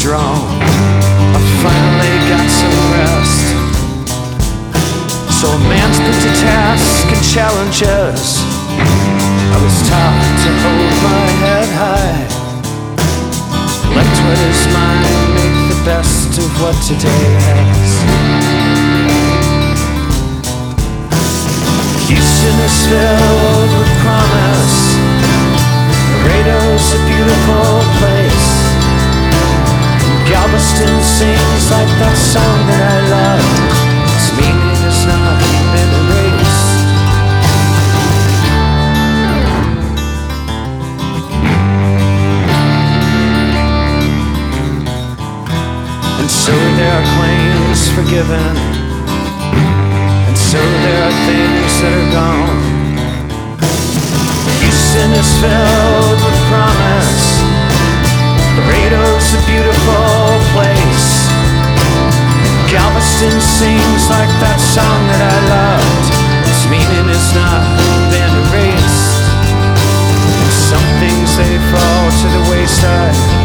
strong. I finally got some rest. So a man's put to task and challenges. I was taught to hold my head high. Collect what is mine, make the best of what today has. Houston is filled with promise. Laredo's a beautiful place. Galveston sings like that song that I love. Its meaning has not been erased. And so there are claims forgiven, and so there are things that are gone. Houston is filled with promise. Laredo's a beautiful place. Galveston sings like that song that I loved. Its meaning has not been erased. Some things they fall to the wayside.